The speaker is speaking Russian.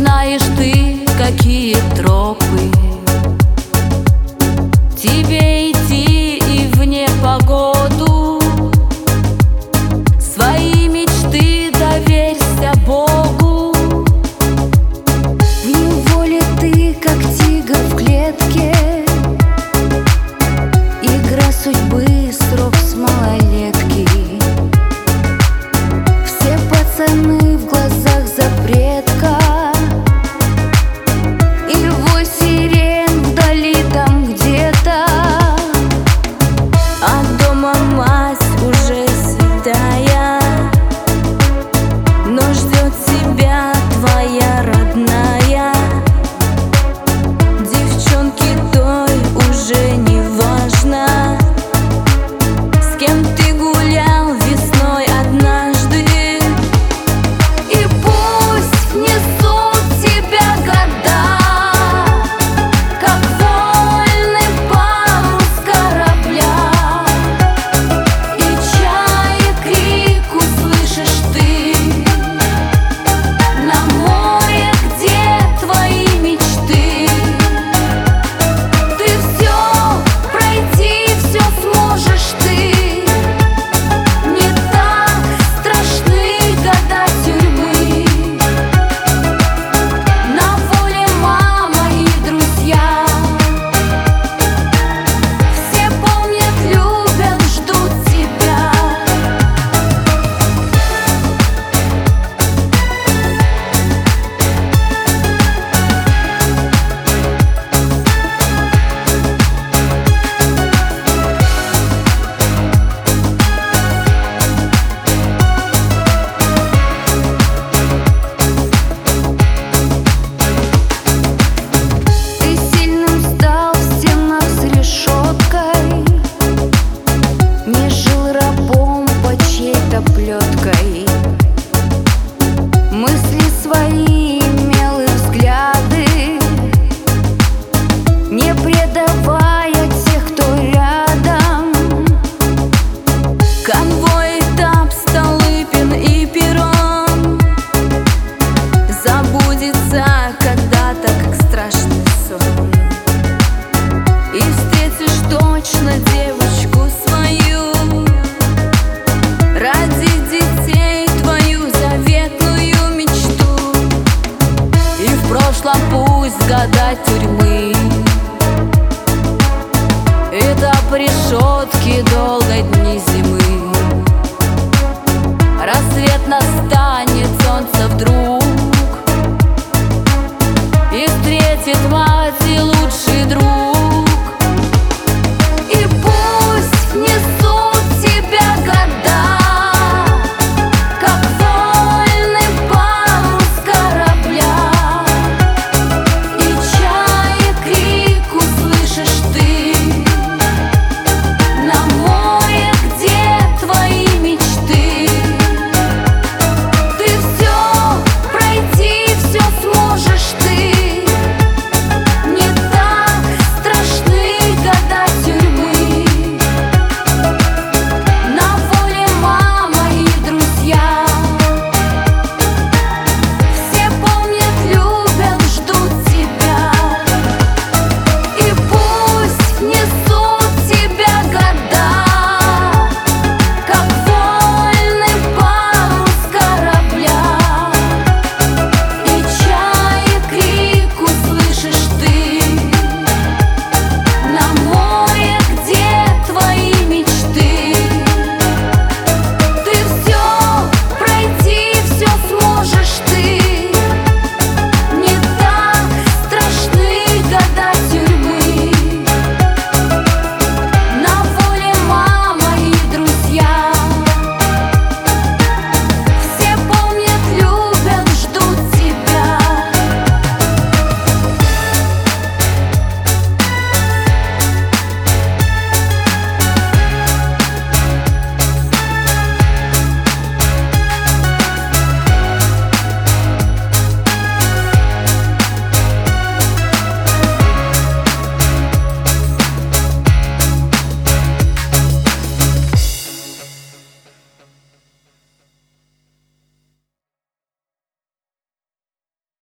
знаешь ты, какие тропы тебе идти и в непогоду. Свои мечты доверься Богу. В неволе ты, как тигр в клетке, игра судьбы, срок с малолетки. Все пацаны в глазах запретка, и вой сирен вдали там где-то. А дома мать уже седая, но ждет тебя твоя родная. Девчонке той уже не важно, с кем ты гулял весной однажды. И пусть несут тебя года, как вольный парус корабля, и чаек крик услышишь ты на море, где твои мечты. Ты все пройти, все сможешь ты. Не так страшны года тюрьмы. На воле мама и друзья. Все помнят, любят, ждут тебя. Ты сильным стал в стенах с решеткой, не жил рабом под чьей-то плеткой. Мысли свои имел и взгляды, не предавая тех, кто рядом. Конвой, этап, Столыпин и Перрон забудется когда-то, как страшный сон. И встретишь точно девочку свою, ради детей твою заветную мечту. И в прошлом пусть года тюрьмы, этап решетки, долго дни зимы. Рассвет настанет, солнце вдруг